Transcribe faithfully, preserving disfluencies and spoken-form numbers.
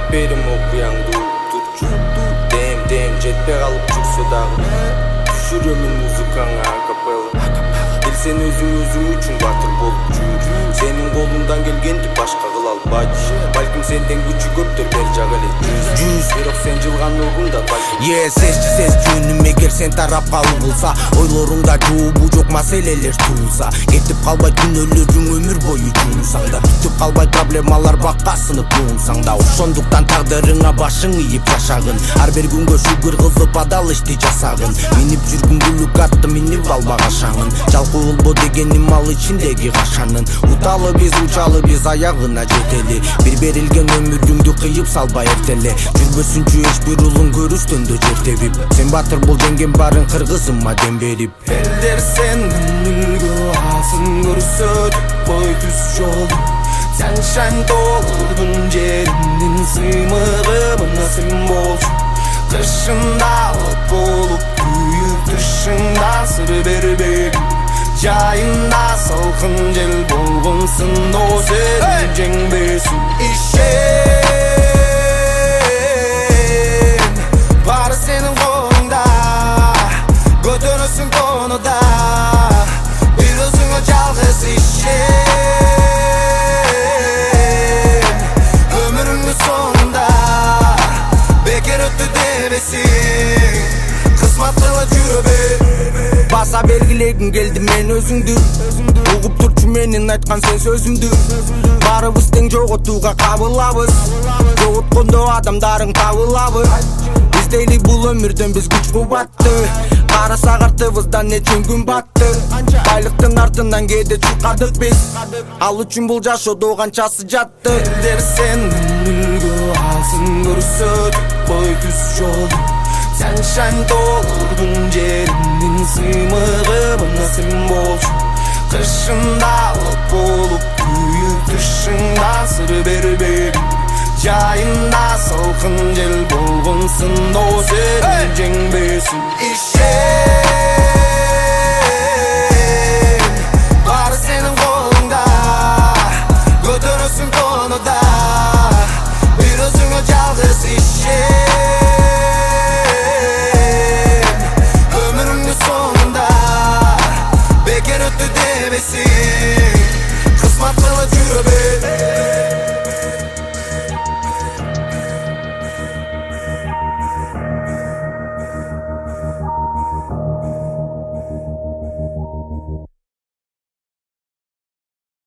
берем окуяңды турчу дем дем жетпей калып жүрсө дагы түшүрөмүн музыкаңа акапелла бил сен өзүң өзүң үчүн батыр болуп жүр сенин колуңдан келгенди башка кыла албайчы балким сенден күчү көптөр бер жак эле жүз бирок сен жылган угунда балким е сезчи сез жөнүм эгер сен тарапка угулса ойлоруңда жообу жок маселелер туулса кетип калбайт күнөөлөрүң өмүр бою жуунсаң да бүтүп калбайт проблемалар бакка сынып жуунсаң да ошондуктан тагдырыңа башың ийип жашагын ар бир күнгө шүгүр кылып адал ишти жасагын минип жүргүн бүлүк атты минип албага шаңын жалкоо болбо дегеним ал ичиндеги кашанын уталы биз учалы биз аягына жетели бир берилген өмүрүңдү кыйып салба эртеле жүрбөсүнчү эч бир улуң көрүстөндө жер тебип сен батыр бол жеңген барын кыргызыма дем берип элдер сенден үлгү алсын көрсөтүп кой түз жолду Sunshine толурдун жериндин сыймыгымына сен болчу кышында от болуп күйүп тышыңда сыр бербегин жайында салкын жел болгонсун о сен жеңбесиң ишен баары сенин колуңда көтөрөсүң конуда бир өзүңө жалгыз ишен өмүрүңдүн соңунда бекер өттү дебесиң кызмат кыла жүрө бер баса белгилегим келди мен өзүңдү угуп турчу менин айткан сен сөзүмдү баарыбыз тең жоготууга кабылабыз жоготкондо адамдарың табылабы издейли бул өмүрдөн биз күч кубатты карасак артыбыздан нечен күн батты байлыктын артынан кээде чуркадык биз ал үчүн бул жашоодо канчасы жатты элдер сенден үлгү алсын көрсөтүп кой түз жолду Sunshine толурдун жериндин сыймыгымына сен болчу кышында от болуп күйүп тышыңда сыр бербегин жайында салкын жел болгонсун о сен жеңбесиң ишен баары сенин колуңда көтөрөсүң конуда бир өзүңө жалгыз ишен